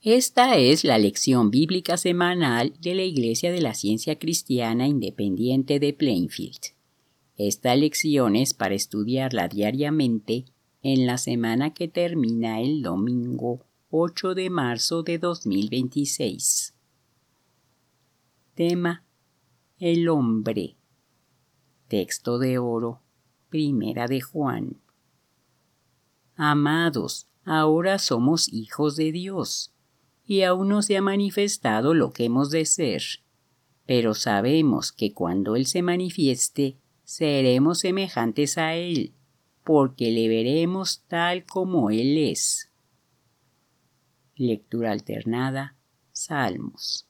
Esta es la lección bíblica semanal de la Iglesia de la Ciencia Cristiana Independiente de Plainfield. Esta lección es para estudiarla diariamente en la semana que termina el domingo 8 de marzo de 2026. Tema: el hombre. Texto de oro, Primera de Juan. Amados, ahora somos hijos de Dios, y aún no se ha manifestado lo que hemos de ser, pero sabemos que cuando Él se manifieste, seremos semejantes a Él, porque le veremos tal como Él es. Lectura alternada, Salmos.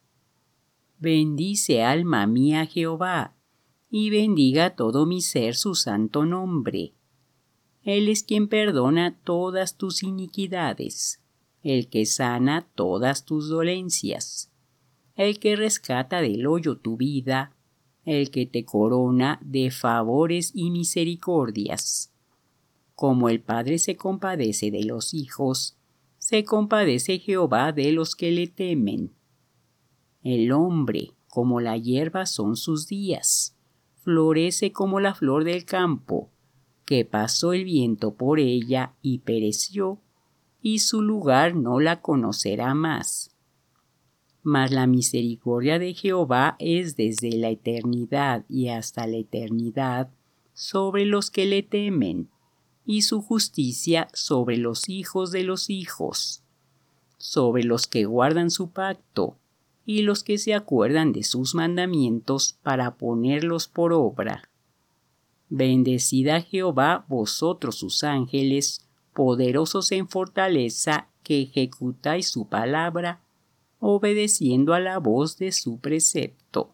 Bendice, alma mía, Jehová, y bendiga todo mi ser su santo nombre. Él es quien perdona todas tus iniquidades, el que sana todas tus dolencias, el que rescata del hoyo tu vida, el que te corona de favores y misericordias. Como el Padre se compadece de los hijos, se compadece Jehová de los que le temen. El hombre, como la hierba son sus días, florece como la flor del campo, que pasó el viento por ella y pereció, y su lugar no la conocerá más. Mas la misericordia de Jehová es desde la eternidad y hasta la eternidad sobre los que le temen, y su justicia sobre los hijos de los hijos, sobre los que guardan su pacto, y los que se acuerdan de sus mandamientos para ponerlos por obra. Bendecid a Jehová vosotros sus ángeles, poderosos en fortaleza, que ejecutáis su palabra, obedeciendo a la voz de su precepto.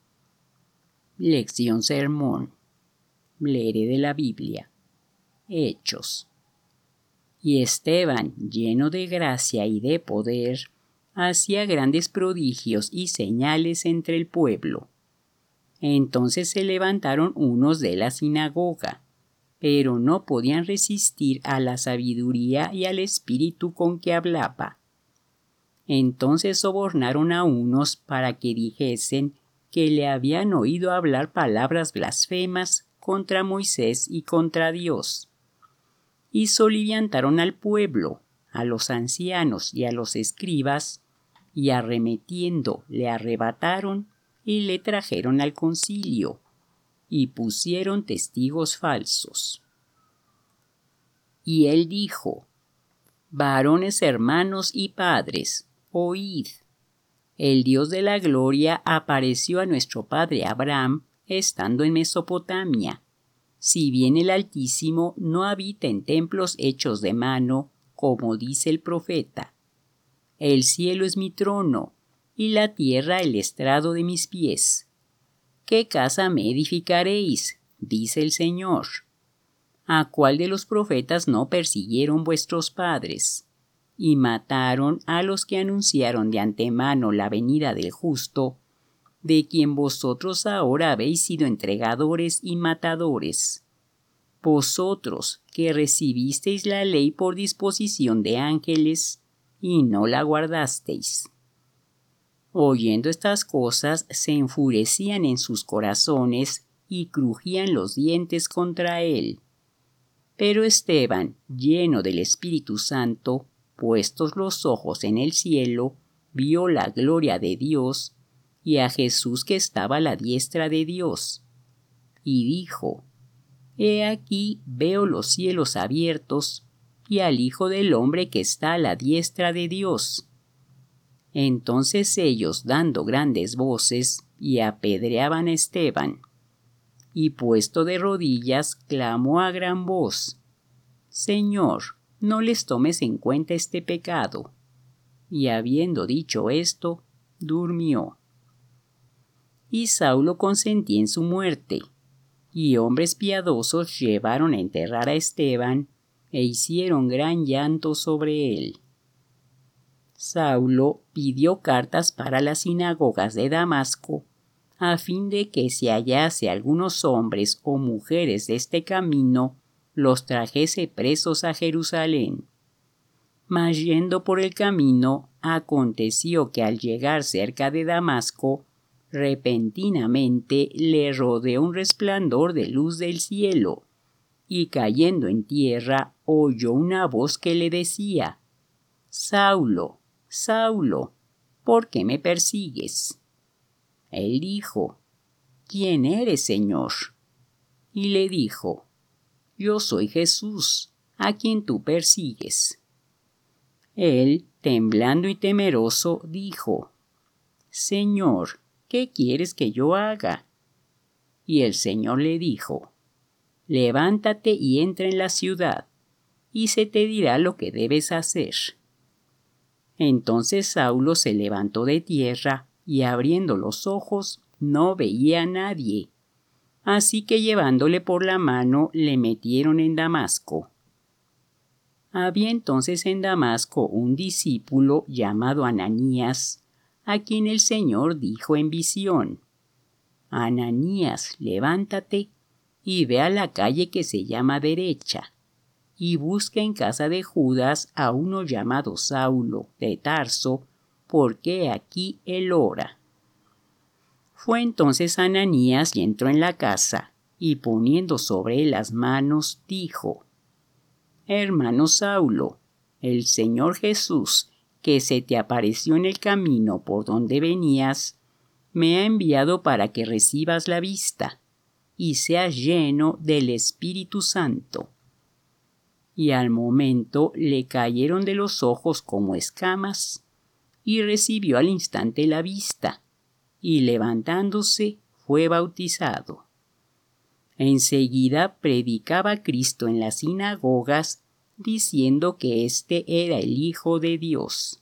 Lección sermón. Leeré de la Biblia. Hechos. Y Esteban, lleno de gracia y de poder, hacía grandes prodigios y señales entre el pueblo. Entonces se levantaron unos de la sinagoga, pero no podían resistir a la sabiduría y al espíritu con que hablaba. Entonces sobornaron a unos para que dijesen que le habían oído hablar palabras blasfemas contra Moisés y contra Dios. Y soliviantaron al pueblo, a los ancianos y a los escribas, y arremetiendo le arrebataron y le trajeron al concilio, y pusieron testigos falsos. Y él dijo: Varones hermanos y padres, oíd. El Dios de la gloria apareció a nuestro padre Abraham estando en Mesopotamia. Si bien el Altísimo no habita en templos hechos de mano, como dice el profeta. El cielo es mi trono, y la tierra el estrado de mis pies. ¿Qué casa me edificaréis?, dice el Señor. ¿A cuál de los profetas no persiguieron vuestros padres? Y mataron a los que anunciaron de antemano la venida del justo, de quien vosotros ahora habéis sido entregadores y matadores. Vosotros que recibisteis la ley por disposición de ángeles, y no la guardasteis. Oyendo estas cosas, se enfurecían en sus corazones y crujían los dientes contra él. Pero Esteban, lleno del Espíritu Santo, puestos los ojos en el cielo, vio la gloria de Dios y a Jesús que estaba a la diestra de Dios. Y dijo: He aquí veo los cielos abiertos y al Hijo del Hombre que está a la diestra de Dios. Entonces ellos, dando grandes voces, y apedreaban a Esteban. Y puesto de rodillas, clamó a gran voz: Señor, no les tomes en cuenta este pecado. Y habiendo dicho esto, durmió. Y Saulo consentía en su muerte, y hombres piadosos llevaron a enterrar a Esteban, e hicieron gran llanto sobre él. Saulo pidió cartas para las sinagogas de Damasco, a fin de que si hallase algunos hombres o mujeres de este camino, los trajese presos a Jerusalén. Mas yendo por el camino, aconteció que al llegar cerca de Damasco, repentinamente le rodeó un resplandor de luz del cielo, y cayendo en tierra oyó una voz que le decía: Saulo, Saulo, ¿por qué me persigues? Él dijo: ¿Quién eres, Señor? Y le dijo: Yo soy Jesús, a quien tú persigues. Él, temblando y temeroso, dijo: Señor, ¿qué quieres que yo haga? Y el Señor le dijo: Levántate y entra en la ciudad, y se te dirá lo que debes hacer. Entonces Saulo se levantó de tierra, y abriendo los ojos no veía a nadie. Así que llevándole por la mano le metieron en Damasco. Había entonces en Damasco un discípulo llamado Ananías, a quien el Señor dijo en visión: Ananías, levántate y ve a la calle que se llama Derecha, y busca en casa de Judas a uno llamado Saulo de Tarso, porque aquí él ora. Fue entonces Ananías y entró en la casa, y poniendo sobre él las manos, dijo: Hermano Saulo, el Señor Jesús, que se te apareció en el camino por donde venías, me ha enviado para que recibas la vista y seas lleno del Espíritu Santo. Y al momento le cayeron de los ojos como escamas, y recibió al instante la vista, y levantándose fue bautizado. Enseguida predicaba Cristo en las sinagogas, diciendo que éste era el Hijo de Dios.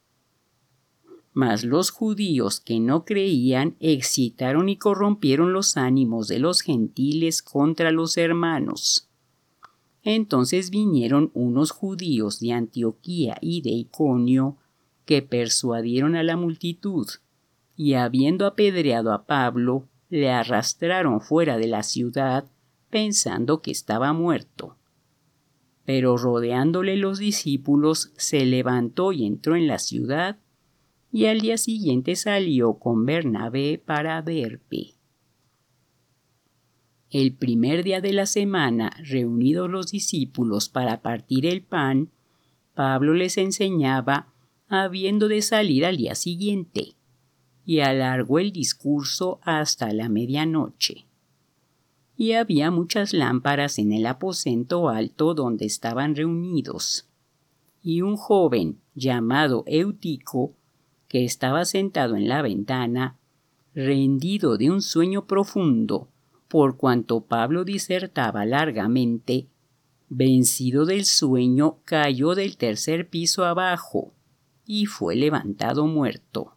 Mas los judíos que no creían excitaron y corrompieron los ánimos de los gentiles contra los hermanos. Entonces vinieron unos judíos de Antioquía y de Iconio, que persuadieron a la multitud, y habiendo apedreado a Pablo, le arrastraron fuera de la ciudad, pensando que estaba muerto. Pero rodeándole los discípulos, se levantó y entró en la ciudad, y al día siguiente salió con Bernabé para Derbe. El primer día de la semana, reunidos los discípulos para partir el pan, Pablo les enseñaba, habiendo de salir al día siguiente, y alargó el discurso hasta la medianoche. Y había muchas lámparas en el aposento alto donde estaban reunidos. Y un joven llamado Eutico, que estaba sentado en la ventana, rendido de un sueño profundo, por cuanto Pablo disertaba largamente, vencido del sueño, cayó del tercer piso abajo, y fue levantado muerto.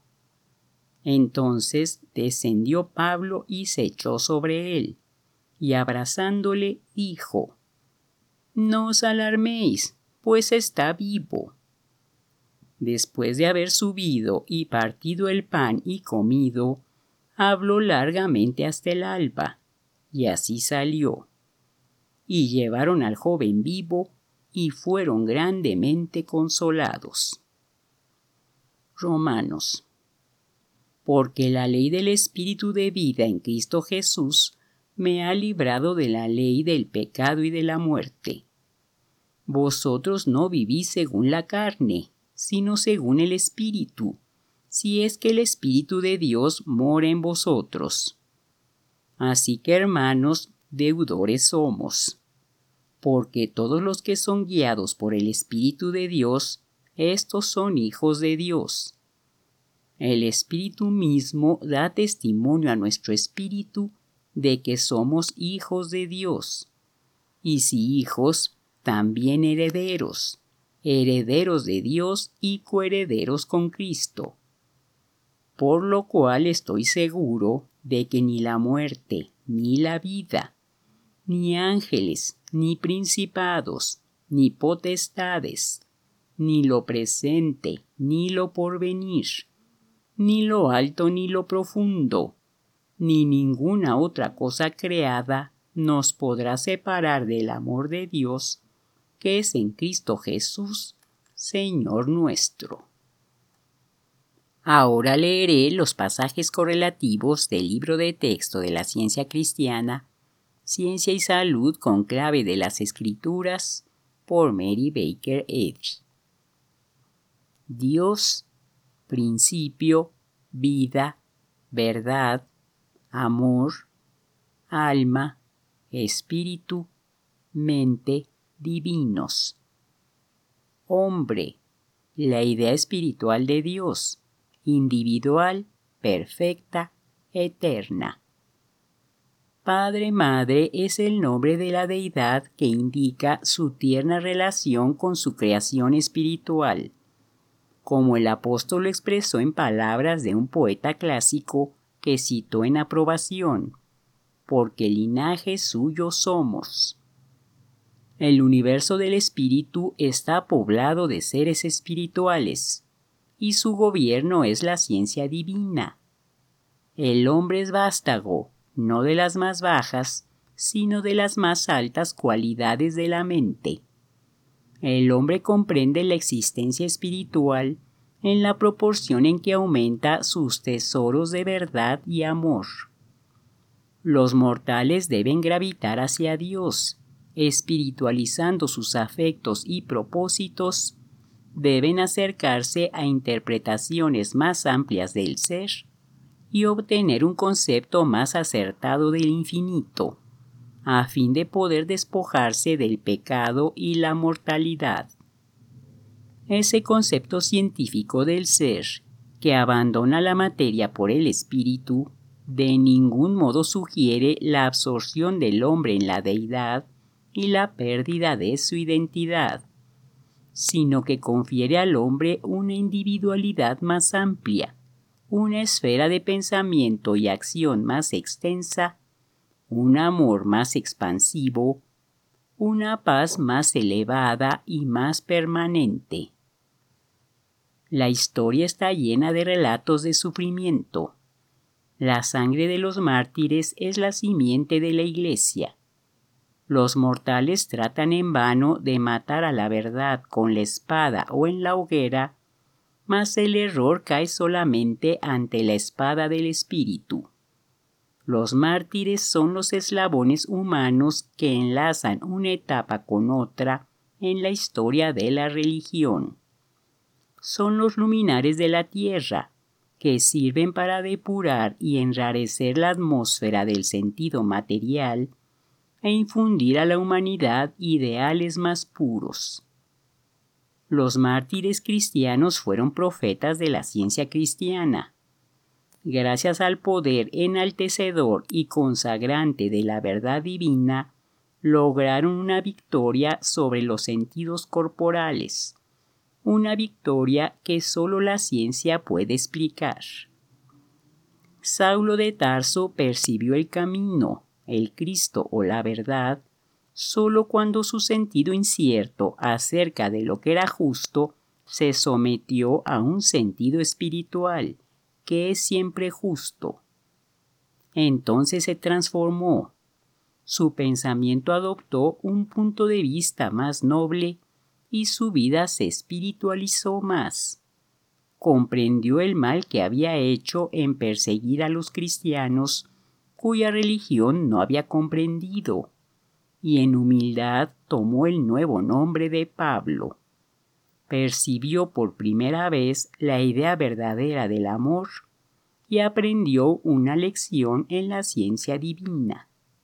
Entonces descendió Pablo y se echó sobre él, y abrazándole dijo: No os alarméis, pues está vivo. Después de haber subido y partido el pan y comido, habló largamente hasta el alba, y así salió. Y llevaron al joven vivo, y fueron grandemente consolados. Romanos. Porque la ley del Espíritu de vida en Cristo Jesús me ha librado de la ley del pecado y de la muerte. Vosotros no vivís según la carne, sino según el Espíritu, si es que el Espíritu de Dios mora en vosotros. Así que, hermanos, deudores somos, porque todos los que son guiados por el Espíritu de Dios, estos son hijos de Dios. El Espíritu mismo da testimonio a nuestro espíritu de que somos hijos de Dios. Y si hijos, también herederos, herederos de Dios y coherederos con Cristo. Por lo cual estoy seguro de que ni la muerte, ni la vida, ni ángeles, ni principados, ni potestades, ni lo presente, ni lo porvenir, ni lo alto ni lo profundo, ni ninguna otra cosa creada nos podrá separar del amor de Dios, que es en Cristo Jesús, Señor nuestro. Ahora leeré los pasajes correlativos del libro de texto de la ciencia cristiana, Ciencia y Salud con clave de las Escrituras, por Mary Baker Eddy. Dios, principio, vida, verdad, amor, alma, espíritu, mente, divinos. Hombre, la idea espiritual de Dios, individual, perfecta, eterna. Padre Madre es el nombre de la deidad que indica su tierna relación con su creación espiritual. Como el apóstol lo expresó en palabras de un poeta clásico que citó en aprobación, porque linaje suyo somos. El universo del espíritu está poblado de seres espirituales, y su gobierno es la ciencia divina. El hombre es vástago, no de las más bajas, sino de las más altas cualidades de la mente. El hombre comprende la existencia espiritual en la proporción en que aumenta sus tesoros de verdad y amor. Los mortales deben gravitar hacia Dios, espiritualizando sus afectos y propósitos, deben acercarse a interpretaciones más amplias del ser y obtener un concepto más acertado del infinito, a fin de poder despojarse del pecado y la mortalidad. Ese concepto científico del ser, que abandona la materia por el espíritu, de ningún modo sugiere la absorción del hombre en la deidad y la pérdida de su identidad, sino que confiere al hombre una individualidad más amplia, una esfera de pensamiento y acción más extensa, un amor más expansivo, una paz más elevada y más permanente. La historia está llena de relatos de sufrimiento. La sangre de los mártires es la simiente de la Iglesia. Los mortales tratan en vano de matar a la verdad con la espada o en la hoguera, mas el error cae solamente ante la espada del Espíritu. Los mártires son los eslabones humanos que enlazan una etapa con otra en la historia de la religión. Son los luminares de la tierra, que sirven para depurar y enrarecer la atmósfera del sentido material e infundir a la humanidad ideales más puros. Los mártires cristianos fueron profetas de la ciencia cristiana. Gracias al poder enaltecedor y consagrante de la verdad divina, lograron una victoria sobre los sentidos corporales, una victoria que solo la ciencia puede explicar. Saulo de Tarso percibió el camino, el Cristo o la verdad, solo cuando su sentido incierto acerca de lo que era justo se sometió a un sentido espiritual, que es siempre justo. Entonces se transformó. Su pensamiento adoptó un punto de vista más noble y su vida se espiritualizó más. Comprendió el mal que había hecho en perseguir a los cristianos cuya religión no había comprendido, y en humildad tomó el nuevo nombre de Pablo. Percibió por primera vez la idea verdadera del amor y aprendió una lección en la ciencia divina.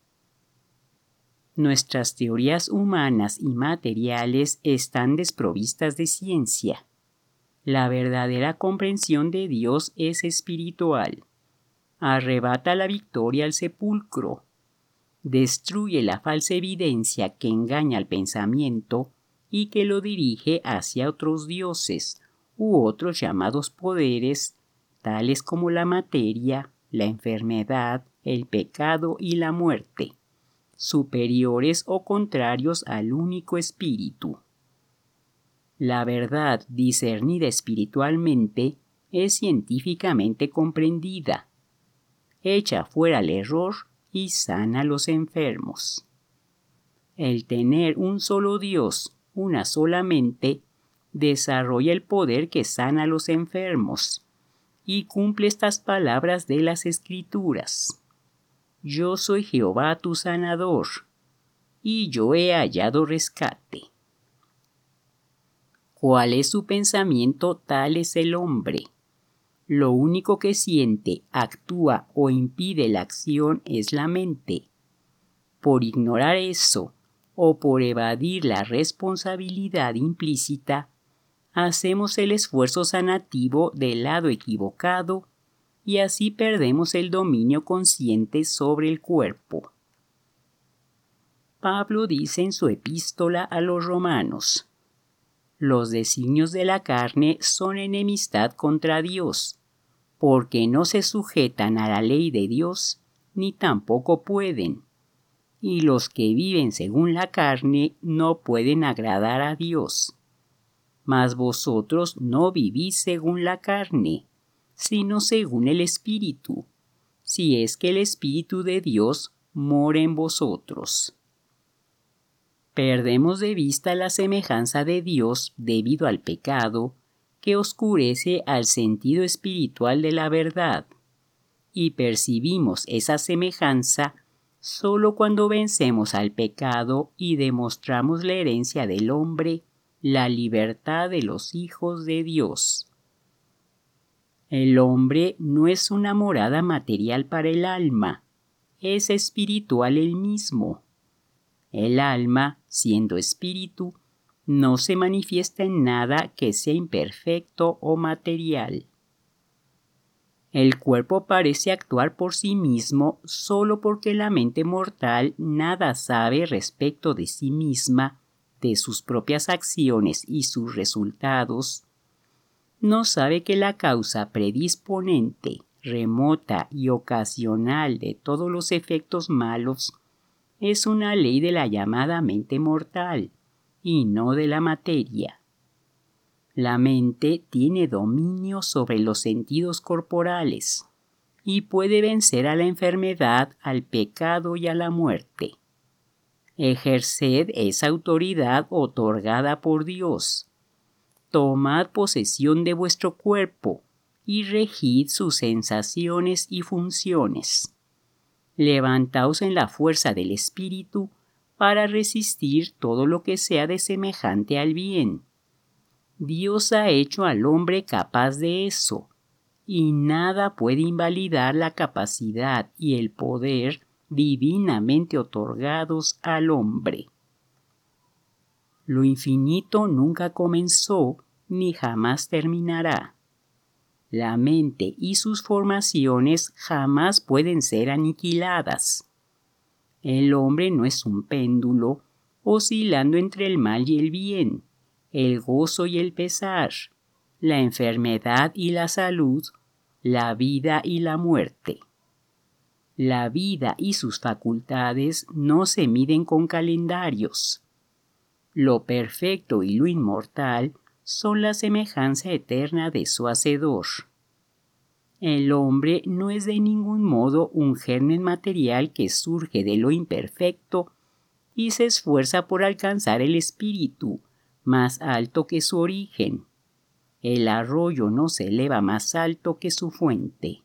Nuestras teorías humanas y materiales están desprovistas de ciencia. La verdadera comprensión de Dios es espiritual. Arrebata la victoria al sepulcro. Destruye la falsa evidencia que engaña al pensamiento y que lo dirige hacia otros dioses u otros llamados poderes, tales como la materia, la enfermedad, el pecado y la muerte, superiores o contrarios al único espíritu. La verdad discernida espiritualmente es científicamente comprendida. Echa fuera el error y sana a los enfermos. El tener un solo Dios, una sola mente, desarrolla el poder que sana a los enfermos, y cumple estas palabras de las Escrituras. Yo soy Jehová tu sanador, y yo he hallado rescate. ¿Cuál es su pensamiento? Tal es el hombre. Lo único que siente, actúa o impide la acción es la mente. Por ignorar eso, o por evadir la responsabilidad implícita, hacemos el esfuerzo sanativo del lado equivocado y así perdemos el dominio consciente sobre el cuerpo. Pablo dice en su epístola a los Romanos: los designios de la carne son enemistad contra Dios, porque no se sujetan a la ley de Dios, ni tampoco pueden. Y los que viven según la carne no pueden agradar a Dios. Mas vosotros no vivís según la carne, sino según el Espíritu, si es que el Espíritu de Dios mora en vosotros. Perdemos de vista la semejanza de Dios debido al pecado, que oscurece al sentido espiritual de la verdad, y percibimos esa semejanza solo cuando vencemos al pecado y demostramos la herencia del hombre, la libertad de los hijos de Dios. El hombre no es una morada material para el alma, es espiritual él mismo. El alma, siendo espíritu, no se manifiesta en nada que sea imperfecto o material. El cuerpo parece actuar por sí mismo solo porque la mente mortal nada sabe respecto de sí misma, de sus propias acciones y sus resultados. No sabe que la causa predisponente, remota y ocasional de todos los efectos malos es una ley de la llamada mente mortal y no de la materia. La mente tiene dominio sobre los sentidos corporales y puede vencer a la enfermedad, al pecado y a la muerte. Ejerced esa autoridad otorgada por Dios. Tomad posesión de vuestro cuerpo y regid sus sensaciones y funciones. Levantaos en la fuerza del Espíritu para resistir todo lo que sea desemejante al bien. Dios ha hecho al hombre capaz de eso, y nada puede invalidar la capacidad y el poder divinamente otorgados al hombre. Lo infinito nunca comenzó ni jamás terminará. La mente y sus formaciones jamás pueden ser aniquiladas. El hombre no es un péndulo oscilando entre el mal y el bien, el gozo y el pesar, la enfermedad y la salud, la vida y la muerte. La vida y sus facultades no se miden con calendarios. Lo perfecto y lo inmortal son la semejanza eterna de su Hacedor. El hombre no es de ningún modo un germen material que surge de lo imperfecto y se esfuerza por alcanzar el espíritu más alto que su origen. El arroyo no se eleva más alto que su fuente.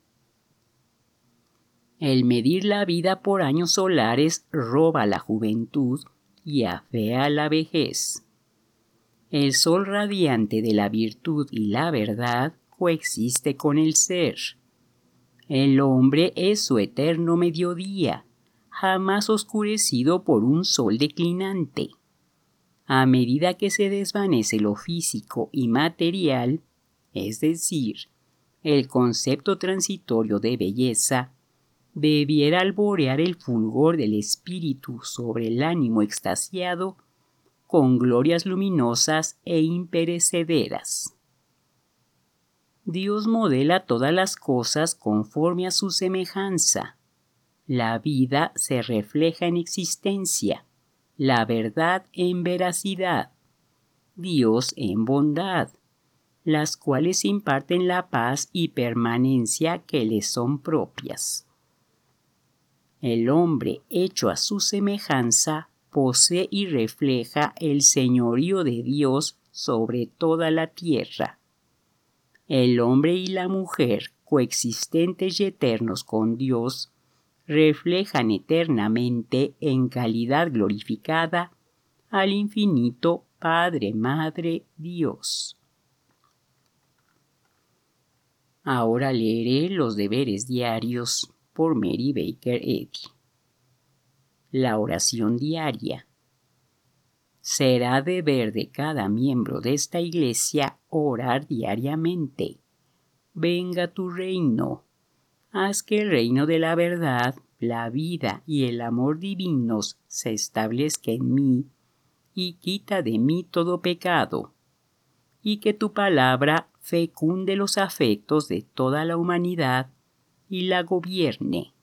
El medir la vida por años solares roba la juventud y afea la vejez. El sol radiante de la virtud y la verdad coexiste con el ser. El hombre es su eterno mediodía, jamás oscurecido por un sol declinante. A medida que se desvanece lo físico y material, es decir, el concepto transitorio de belleza, debiera alborear el fulgor del espíritu sobre el ánimo extasiado con glorias luminosas e imperecederas. Dios modela todas las cosas conforme a su semejanza. La vida se refleja en existencia, la verdad en veracidad, Dios en bondad, las cuales imparten la paz y permanencia que le son propias. El hombre hecho a su semejanza posee y refleja el señorío de Dios sobre toda la tierra. el hombre y la mujer, coexistentes y eternos con Dios, reflejan eternamente en calidad glorificada al infinito Padre, Madre, Dios. Ahora leeré los deberes diarios por Mary Baker Eddy. La oración diaria. Será deber de cada miembro de esta iglesia orar diariamente. Venga tu reino. Haz que el reino de la verdad, la vida y el amor divinos se establezca en mí y quita de mí todo pecado. Y que tu palabra fecunde los afectos de toda la humanidad y la gobierne.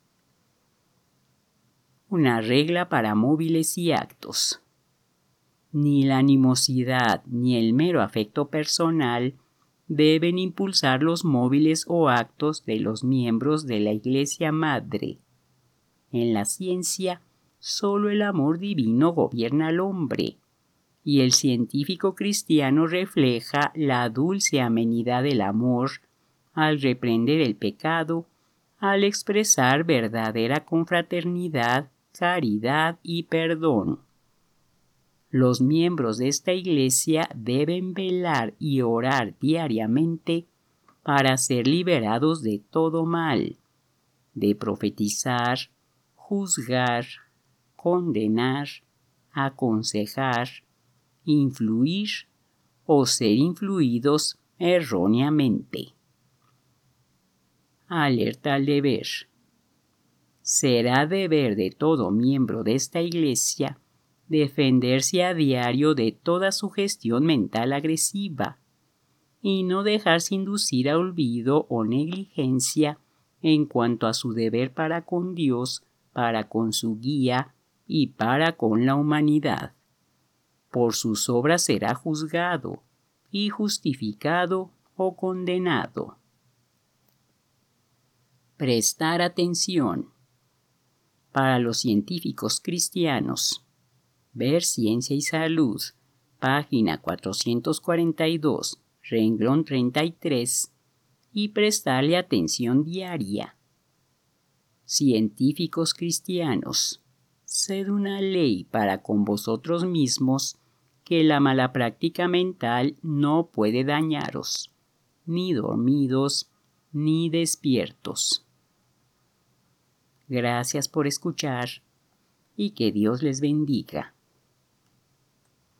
Una regla para móviles y actos. Ni la animosidad ni el mero afecto personal deben impulsar los móviles o actos de los miembros de la Iglesia Madre. En la ciencia, solo el amor divino gobierna al hombre, y el científico cristiano refleja la dulce amenidad del amor al reprender el pecado, al expresar verdadera confraternidad, caridad y perdón. Los miembros de esta iglesia deben velar y orar diariamente para ser liberados de todo mal, de profetizar, juzgar, condenar, aconsejar, influir o ser influidos erróneamente. Alerta al deber. Será deber de todo miembro de esta iglesia defenderse a diario de toda sugestión mental agresiva y no dejarse inducir a olvido o negligencia en cuanto a su deber para con Dios, para con su guía y para con la humanidad. Por sus obras será juzgado y justificado o condenado. Prestar atención. Para los científicos cristianos, ver Ciencia y Salud, página 442, renglón 33, y prestarle atención diaria. Científicos cristianos, sed una ley para con vosotros mismos que la mala práctica mental no puede dañaros, ni dormidos, ni despiertos. Gracias por escuchar y que Dios les bendiga.